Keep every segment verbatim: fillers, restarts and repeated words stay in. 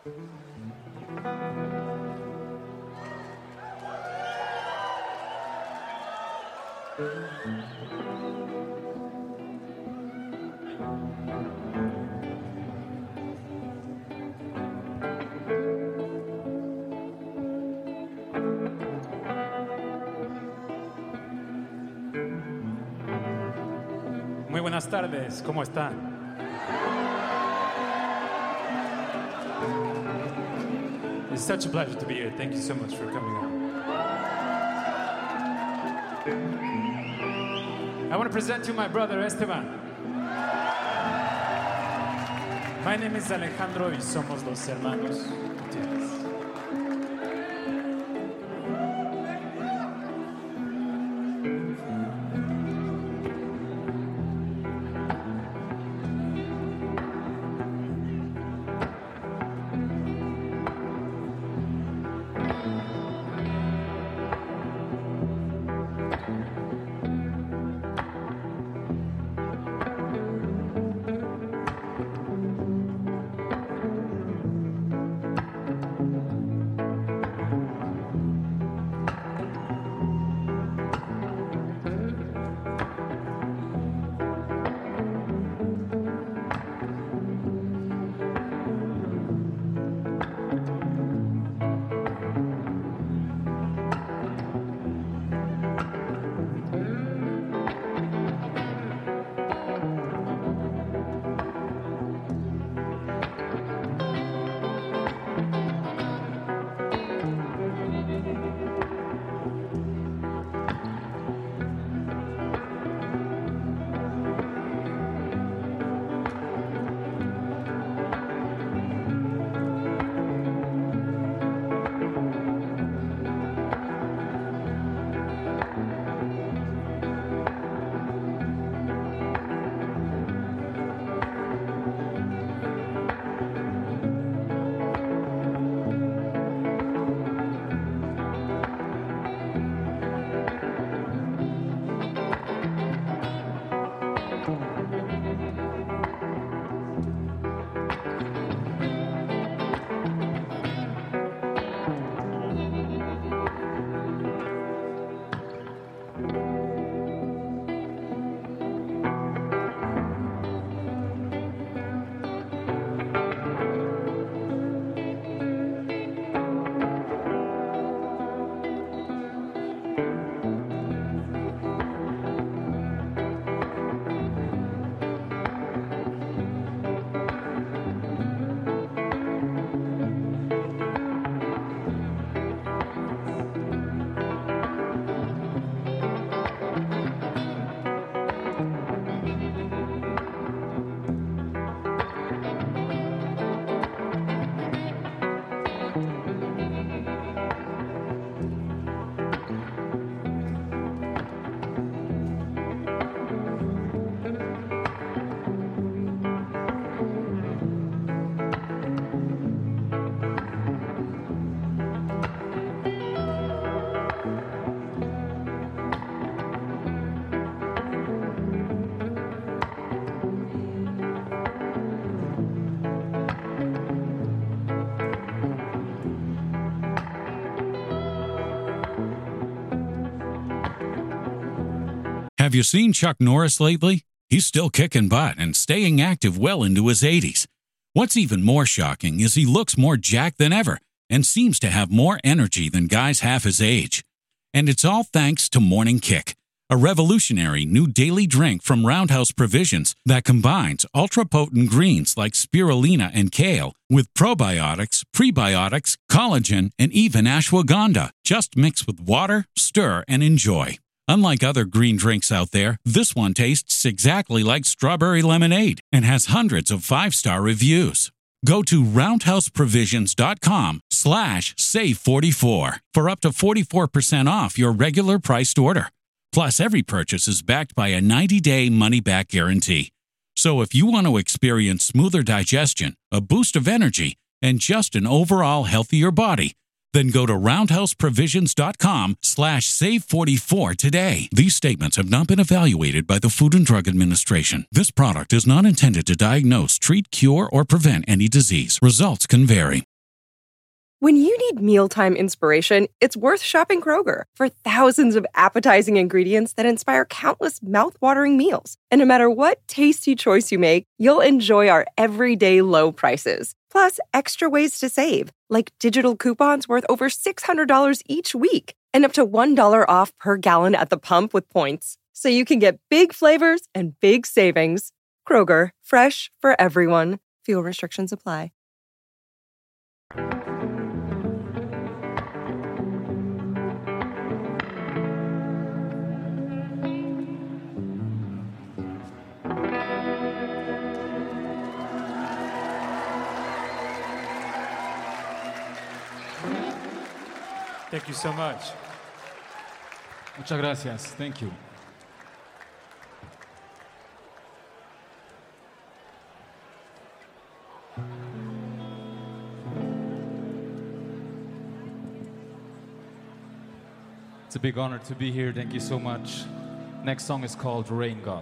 Muy buenas tardes, ¿cómo están? It's such a pleasure to be here. Thank you so much for coming out. I want to present you my brother Esteban. My name is Alejandro y somos los hermanos Gutiérrez. Have you seen Chuck Norris lately? He's still kicking butt and staying active well into his eighties. What's even more shocking is he looks more jacked than ever and seems to have more energy than guys half his age. And it's all thanks to Morning Kick, a revolutionary new daily drink from Roundhouse Provisions that combines ultra-potent greens like spirulina and kale with probiotics, prebiotics, collagen, and even ashwagandha. Just mix with water, stir, and enjoy. Unlike other green drinks out there, this one tastes exactly like strawberry lemonade and has hundreds of five-star reviews. Go to roundhouseprovisions.com slash save44 for up to forty-four percent off your regular priced order. Plus, every purchase is backed by a ninety-day money-back guarantee. So if you want to experience smoother digestion, a boost of energy, and just an overall healthier body, then go to roundhouseprovisions.com slash save44 today. These statements have not been evaluated by the Food and Drug Administration. This product is not intended to diagnose, treat, cure, or prevent any disease. Results can vary. When you need mealtime inspiration, it's worth shopping Kroger for thousands of appetizing ingredients that inspire countless mouth-watering meals. And no matter what tasty choice you make, you'll enjoy our everyday low prices. Plus, extra ways to save, like digital coupons worth over six hundred dollars each week and up to one dollar off per gallon at the pump with points. So you can get big flavors and big savings. Kroger, fresh for everyone. Fuel restrictions apply. Thank you so much. Muchas gracias. Thank you. It's a big honor to be here. Thank you so much. Next song is called Rain God.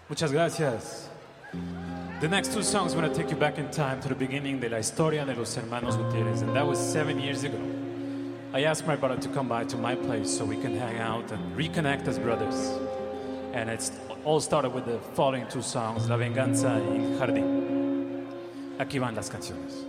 Muchas gracias. The next two songs want to take you back in time to the beginning de la historia de los hermanos Gutierrez, and that was seven years ago. I asked my brother to come by to my place so we can hang out and reconnect as brothers. And it's all started with the following two songs, La Venganza y Jardín. Aquí van las canciones.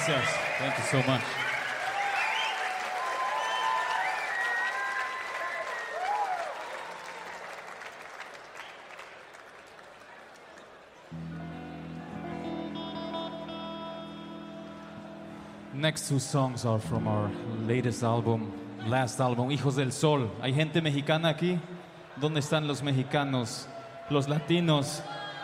gracias. Thank you so much. Next two songs are from our latest album, last album, Hijos del Sol. ¿Hay gente mexicana aquí? ¿Dónde están los mexicanos? Los latinos?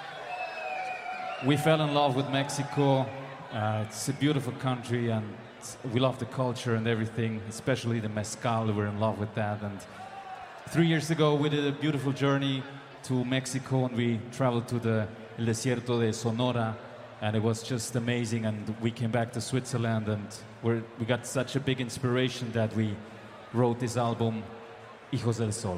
We fell in love with Mexico. Uh, it's a beautiful country and we love the culture and everything, especially the mezcal. We're in love with that. And three years ago, we did a beautiful journey to Mexico and we traveled to the El Desierto de Sonora. And it was just amazing. And we came back to Switzerland and we're, we got such a big inspiration that we wrote this album, Hijos del Sol.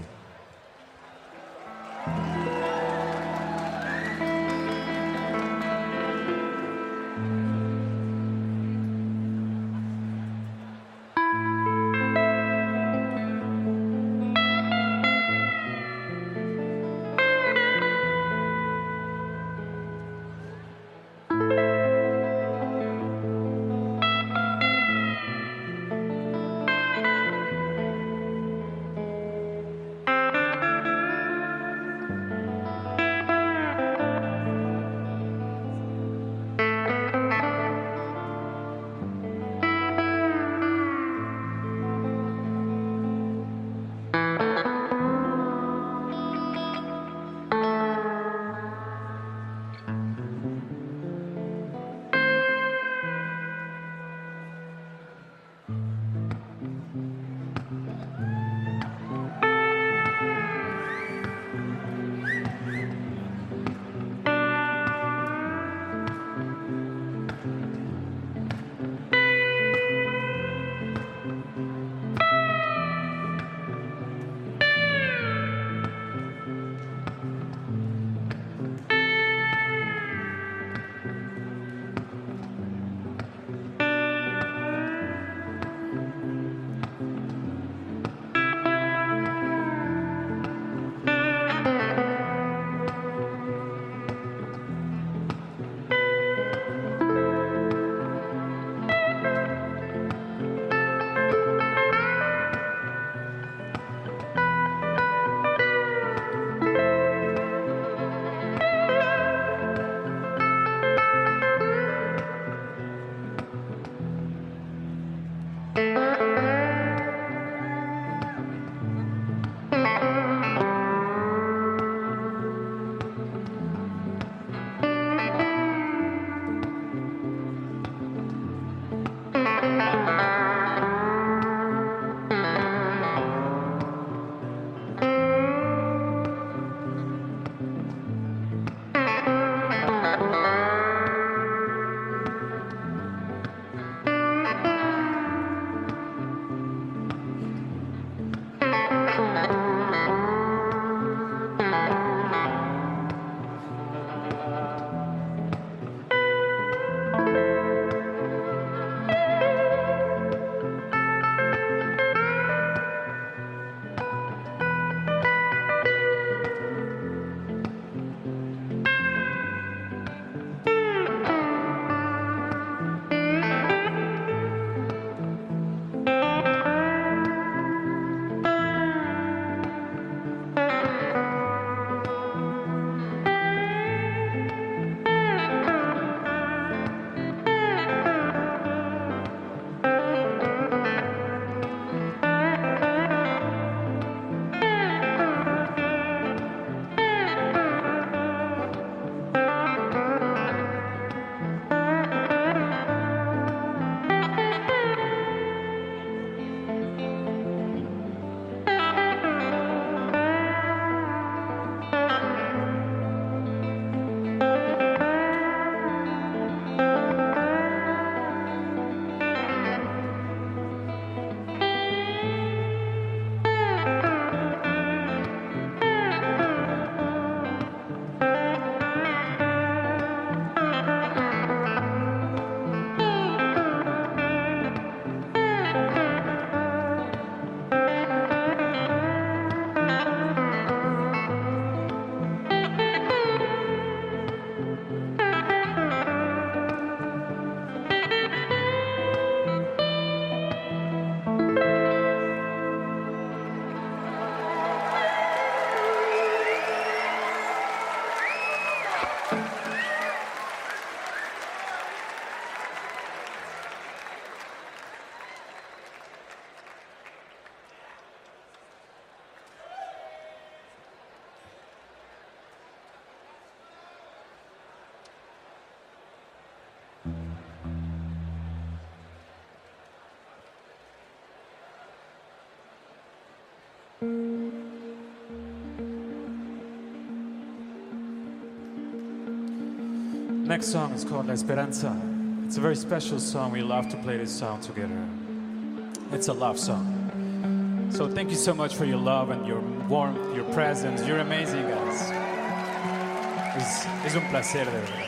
Next song is called La Esperanza. It's a very special song. We love to play this song together. It's a love song. So thank you so much for your love and your warmth, your presence. You're amazing, guys. Es, es un placer, de verdad.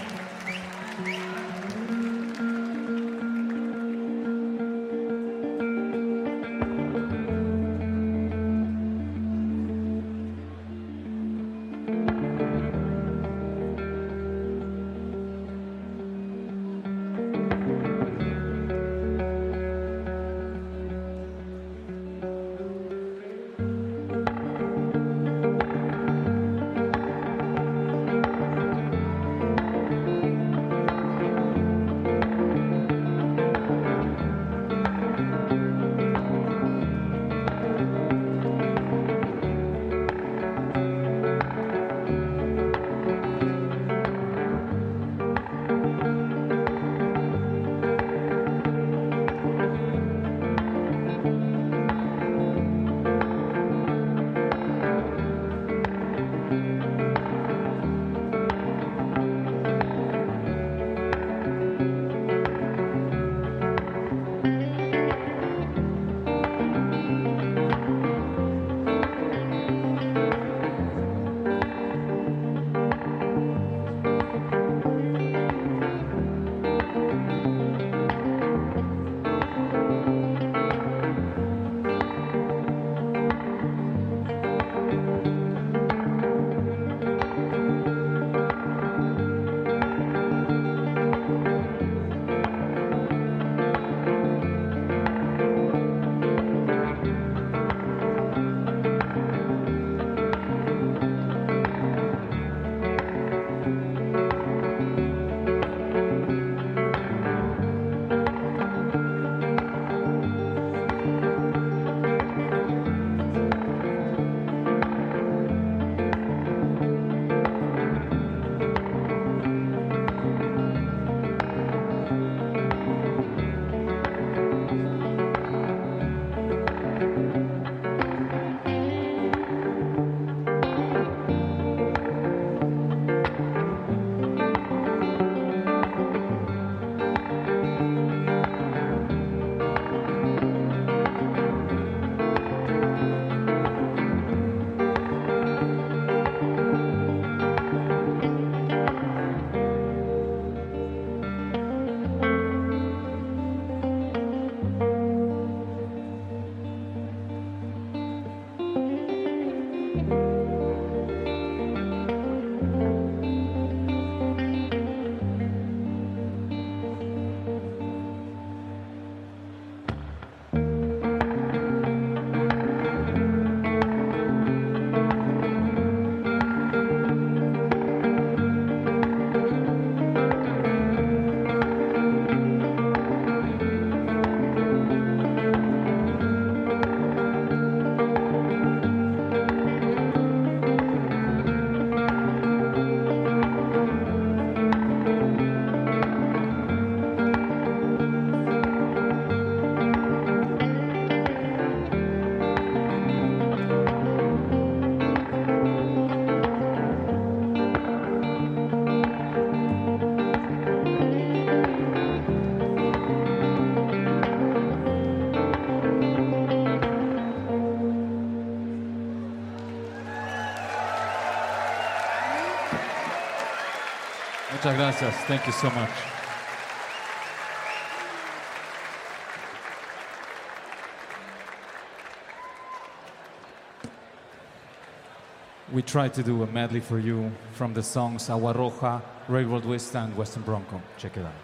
Muchas gracias. Thank you so much. We tried to do a medley for you from the songs Agua Roja, Railroad West, and Western Bronco. Check it out.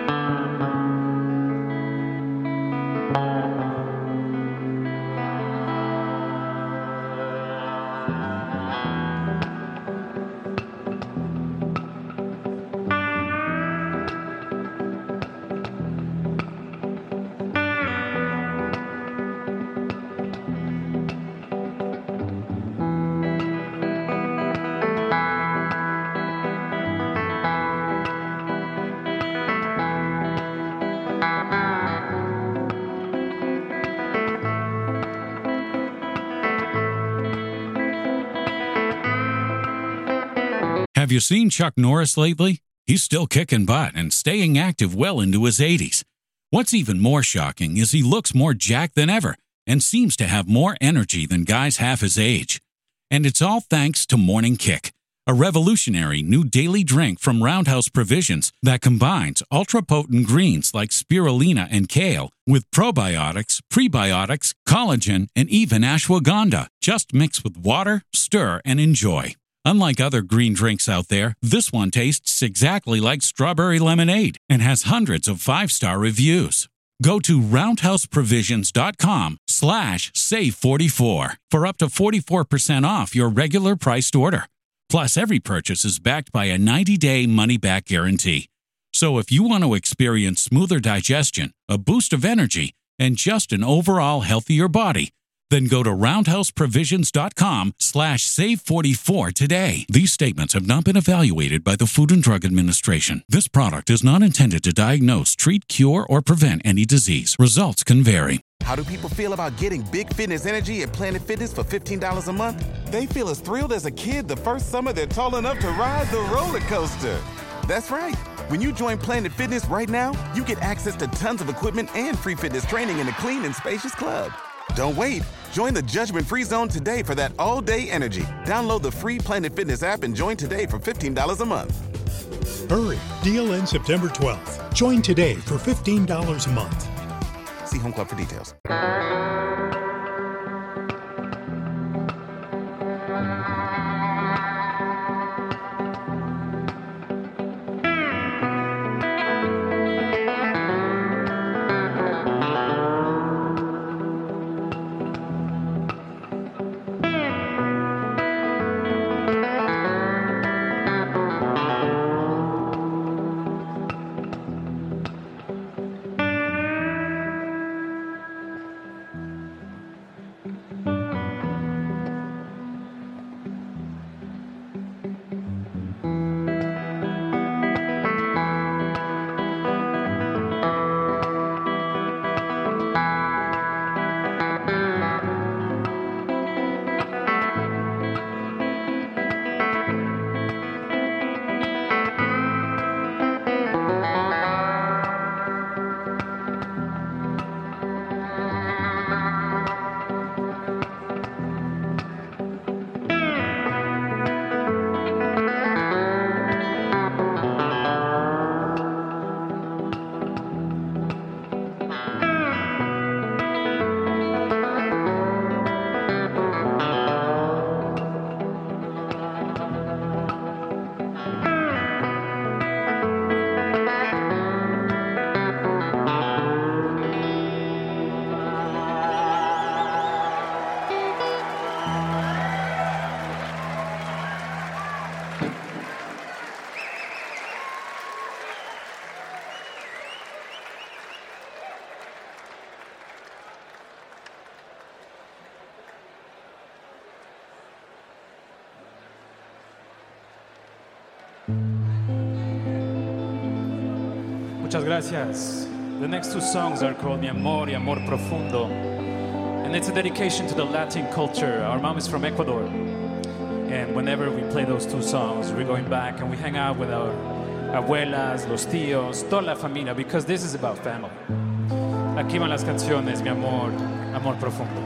Have you seen Chuck Norris lately? He's still kicking butt and staying active well into his eighties. What's even more shocking is he looks more jacked than ever and seems to have more energy than guys half his age. And it's all thanks to Morning Kick, a revolutionary new daily drink from Roundhouse Provisions that combines ultra-potent greens like spirulina and kale with probiotics, prebiotics, collagen, and even ashwagandha. Just mix with water, stir, and enjoy. Unlike other green drinks out there, this one tastes exactly like strawberry lemonade and has hundreds of five-star reviews. Go to roundhouseprovisions.com slash save44 for up to forty-four percent off your regular priced order. Plus, every purchase is backed by a ninety-day money-back guarantee. So if you want to experience smoother digestion, a boost of energy, and just an overall healthier body, then go to roundhouseprovisions.com slash save44 today. These statements have not been evaluated by the Food and Drug Administration. This product is not intended to diagnose, treat, cure, or prevent any disease. Results can vary. How do people feel about getting big fitness energy at Planet Fitness for fifteen dollars a month? They feel as thrilled as a kid the first summer they're tall enough to ride the roller coaster. That's right. When you join Planet Fitness right now, you get access to tons of equipment and free fitness training in a clean and spacious club. Don't wait. Join the judgment-free zone today for that all-day energy. Download the free Planet Fitness app and join today for fifteen dollars a month. Hurry. Deal ends September twelfth. Join today for fifteen dollars a month. See Home Club for details. Muchas gracias. The next two songs are called Mi Amor y Amor Profundo. And it's a dedication to the Latin culture. Our mom is from Ecuador. And whenever we play those two songs, we're going back and we hang out with our abuelas, los tíos, toda la familia, because this is about family. Aquí van las canciones, Mi Amor, Amor Profundo.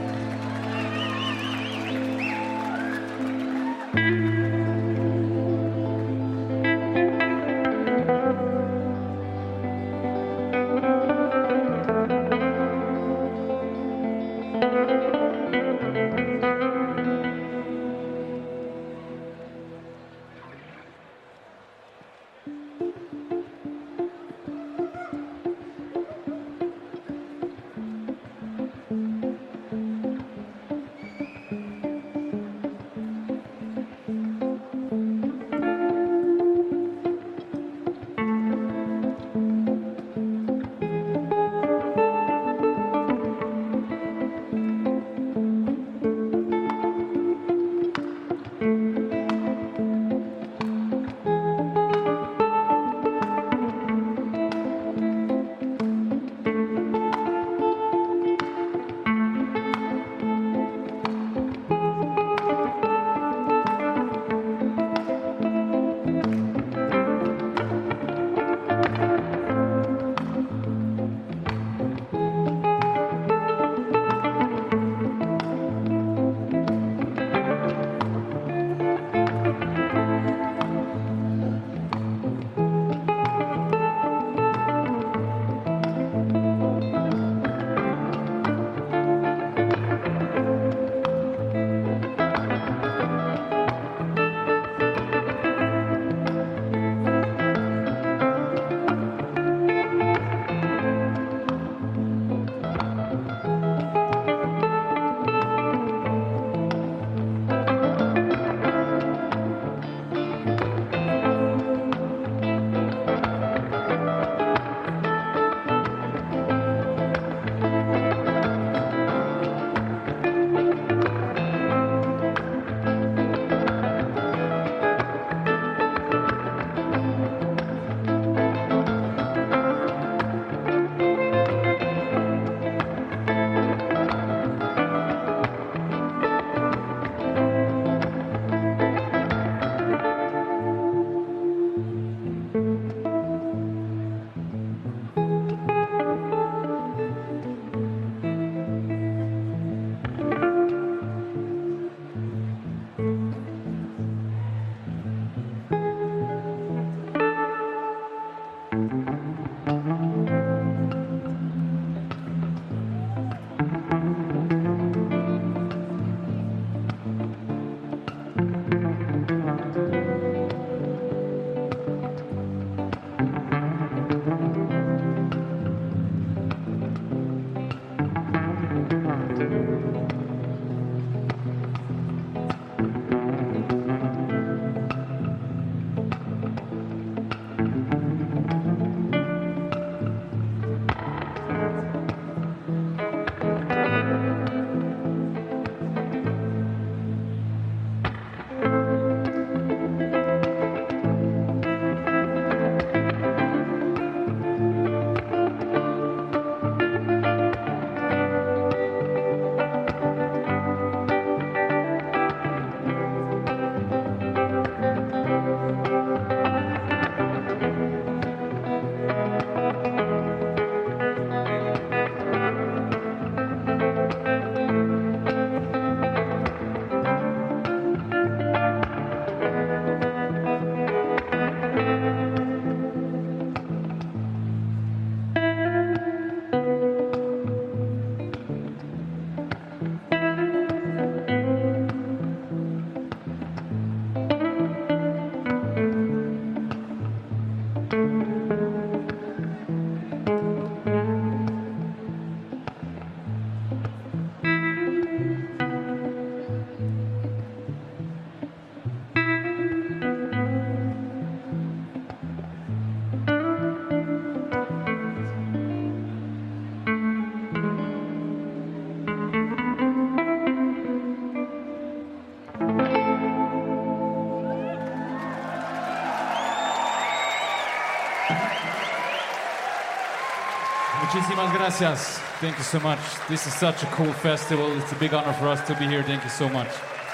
Muchísimas gracias. Thank you so much. This is such a cool festival. It's a big honor for us to be here. Thank you so much.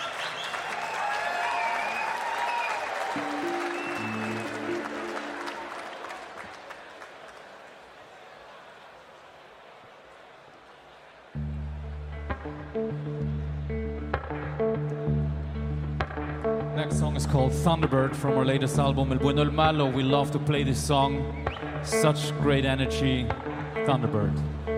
Next song is called Thunderbird from our latest album, El Bueno El Malo. We love to play this song. Such great energy. Thunderbird.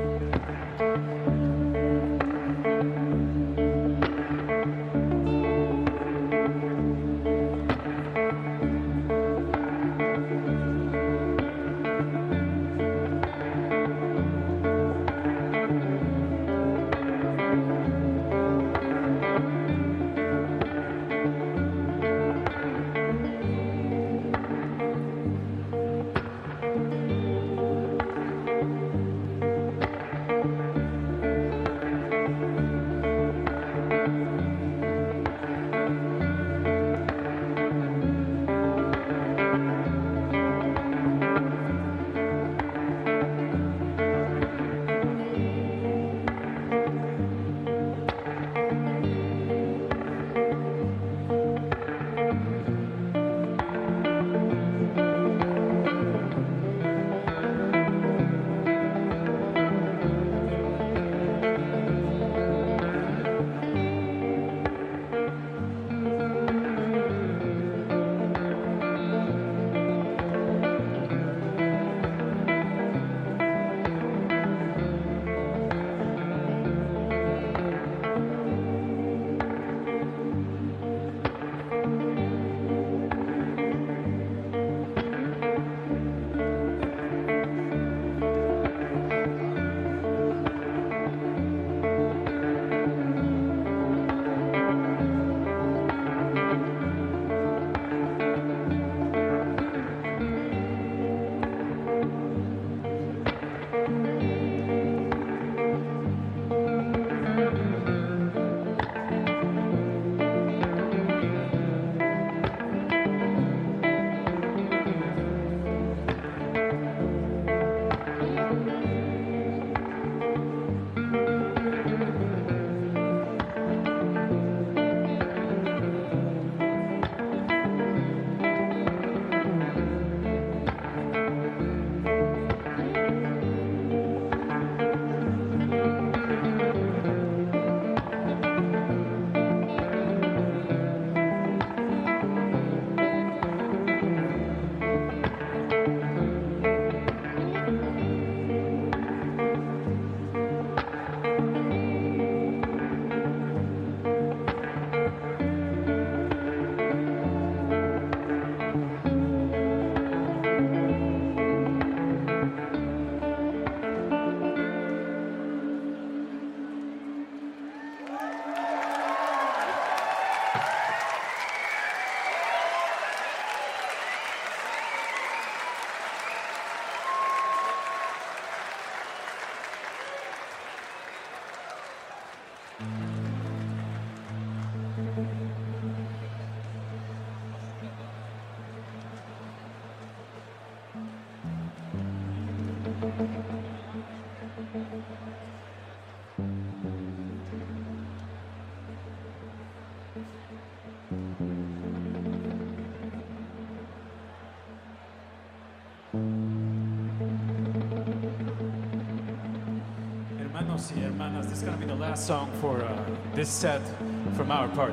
Hermanos y hermanas, this is going to be the last song for uh, this set from our part.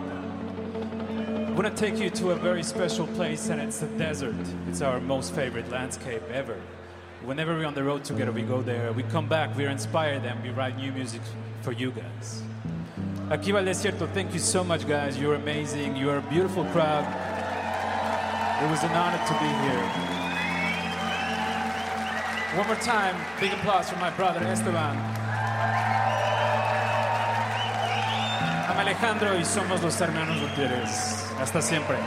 I want to take you to a very special place, and it's the desert. It's our most favorite landscape ever. Whenever we're on the road together, we go there, we come back, we're inspired, and we write new music for you guys. Aquí va el desierto. Thank you so much, guys. You're amazing. You're a beautiful crowd. It was an honor to be here. One more time, big applause for my brother Esteban. I'm Alejandro y somos los hermanos Gutiérrez. Hasta siempre.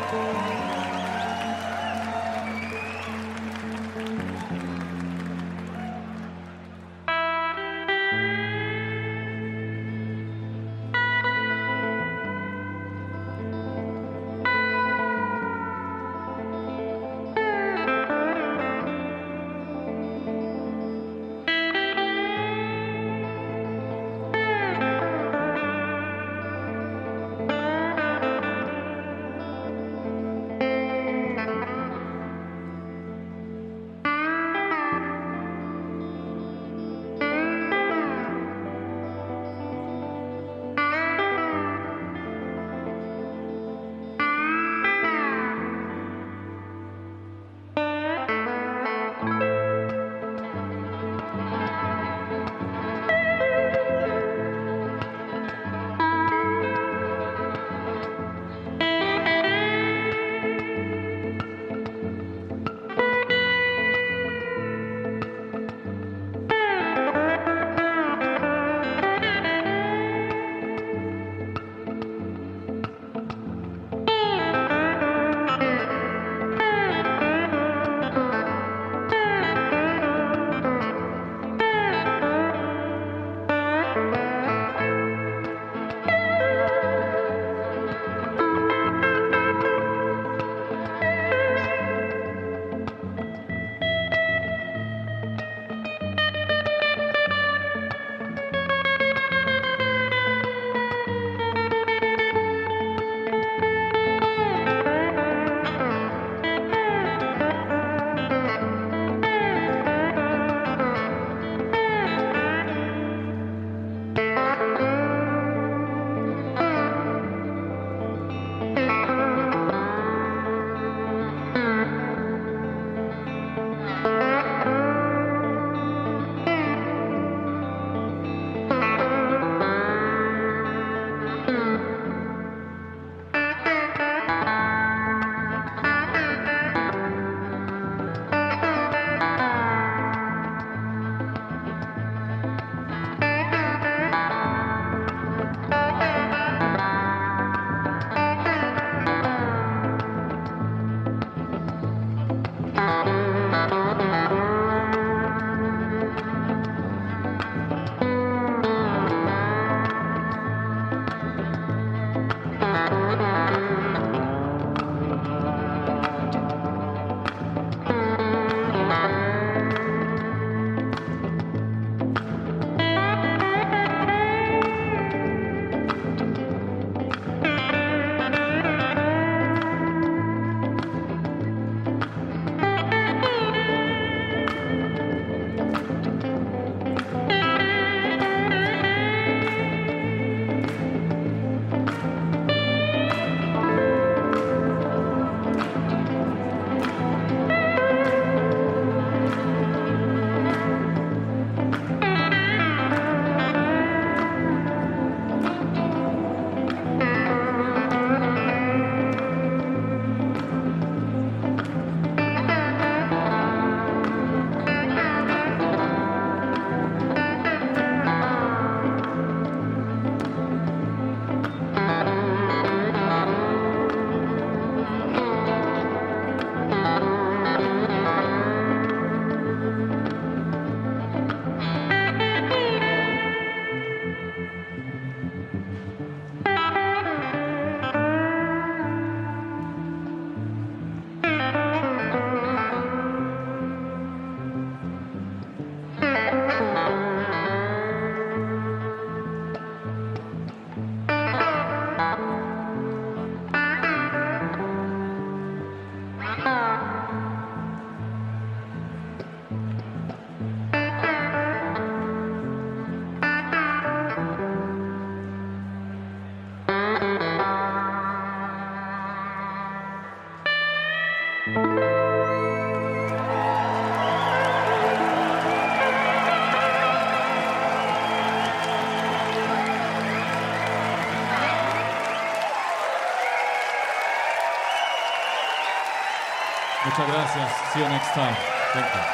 Muchas gracias. See you next time. Thank you.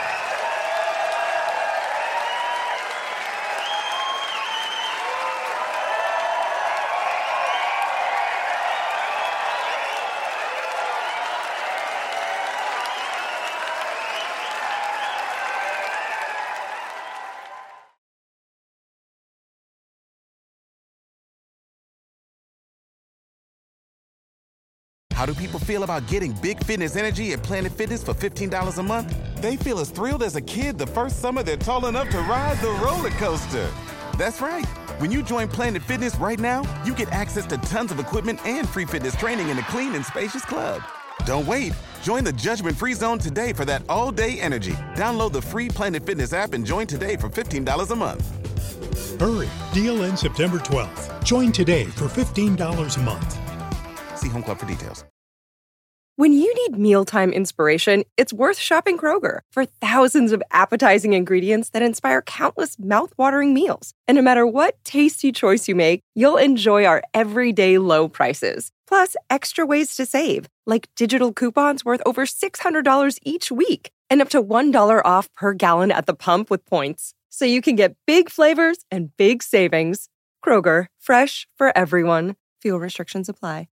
How do people feel about getting big fitness energy at Planet Fitness for fifteen dollars a month? They feel as thrilled as a kid the first summer they're tall enough to ride the roller coaster. That's right. When you join Planet Fitness right now, you get access to tons of equipment and free fitness training in a clean and spacious club. Don't wait. Join the judgment-free zone today for that all-day energy. Download the free Planet Fitness app and join today for fifteen dollars a month. Hurry, deal ends September twelfth. Join today for fifteen dollars a month. See Home Club for details. When you need mealtime inspiration, it's worth shopping Kroger for thousands of appetizing ingredients that inspire countless mouth-watering meals. And no matter what tasty choice you make, you'll enjoy our everyday low prices. Plus, extra ways to save, like digital coupons worth over six hundred dollars each week and up to one dollar off per gallon at the pump with points. So you can get big flavors and big savings. Kroger, fresh for everyone. Fuel restrictions apply.